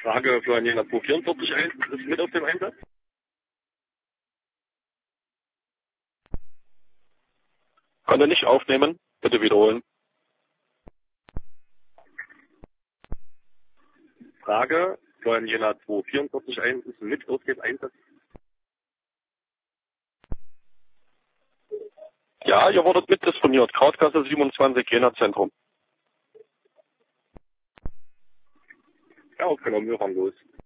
Frage für Jena 244 ist mit auf dem Einsatz. Konnte nicht aufnehmen. Bitte wiederholen. Frage für Jena 244 ist mit auf dem Einsatz. Ja, ihr wurdet mitdisponiert. Krautgasse 27, Jena Zentrum. Ja, aufgenommen, wir fahren los.